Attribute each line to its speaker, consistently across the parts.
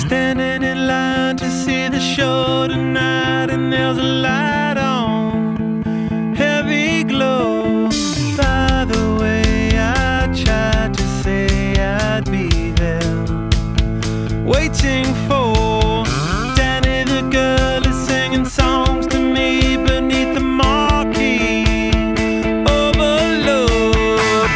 Speaker 1: Standing in line to see the show tonight, and there's a light on, heavy glow. By the way, I tried to say I'd be there, waiting for Danny the girl is singing songs to me beneath the marquee. Overload.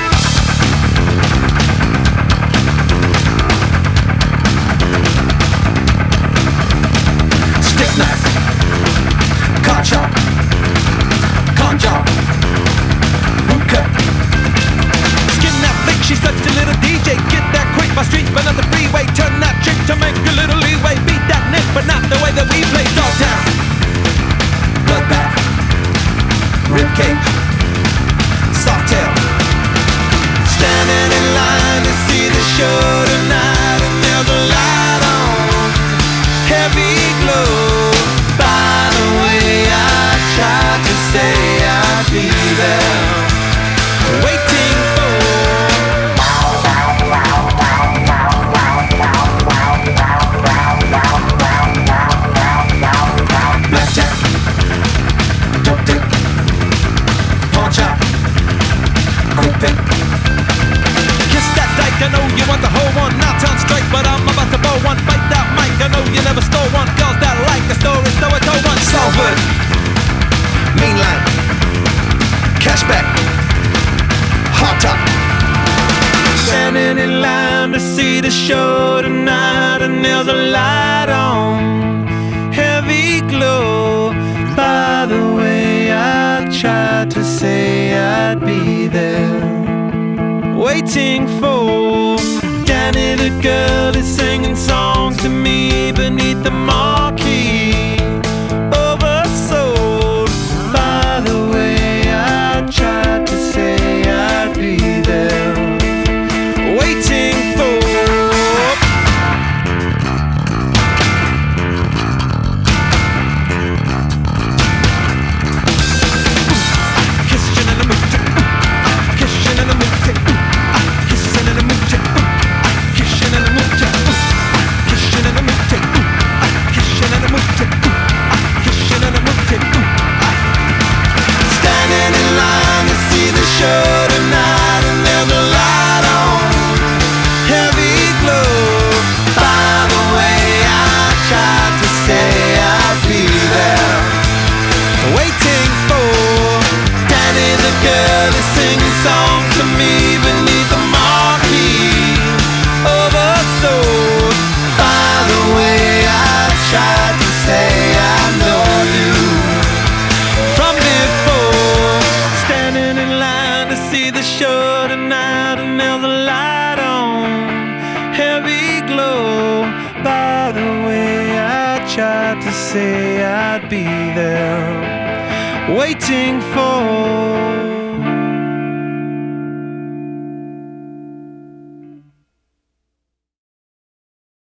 Speaker 1: Stick knife, car chop, con job, hookah. Skin that flick, she's such a little DJ. Get that quick, my street, but not the freeway. Turn that trick to make a little leeway. Beat that nick, but not the way that we play. Dogtown, bloodbath, ribcage, soft tail. Standing in line to see the show tonight, and there's a light on, heavy glow. By the way, I tried to say I'd be there, waiting for blackjack, dope dick, pawn shop, quick pick. Kiss that dyke, I know you want the whole one. Now turn straight, but I'm about to blow one. Bite that mic, I know you never stole one. Girls that like the story, so I told one. Salford, mean line, cashback, hot top. Standing in line to see the show tonight, and there's a light on, heavy glow. By the way, I tried to say I'd be there, waiting for Danny the girl is singing songs to me beneath the marquee. Oversold. By the way, I tried to say I'd be there, waiting for kissing in the mood, kissing in the mood, kissing in the mood, kissing in the mood, kissing in the mood, kissing in the mood, kissing in the mood. Standing in line to see the show tonight, and there's a light on, heavy glow. By the way, I tried to say I'd be there, waiting for Danny the girl is singing songs to me beneath the marquee. Oversold. By the way, I tried to say I know you from before. Standing in line to see the show tonight, and there's a light on, heavy glow. By the way, I tried to say I'd be there, waiting for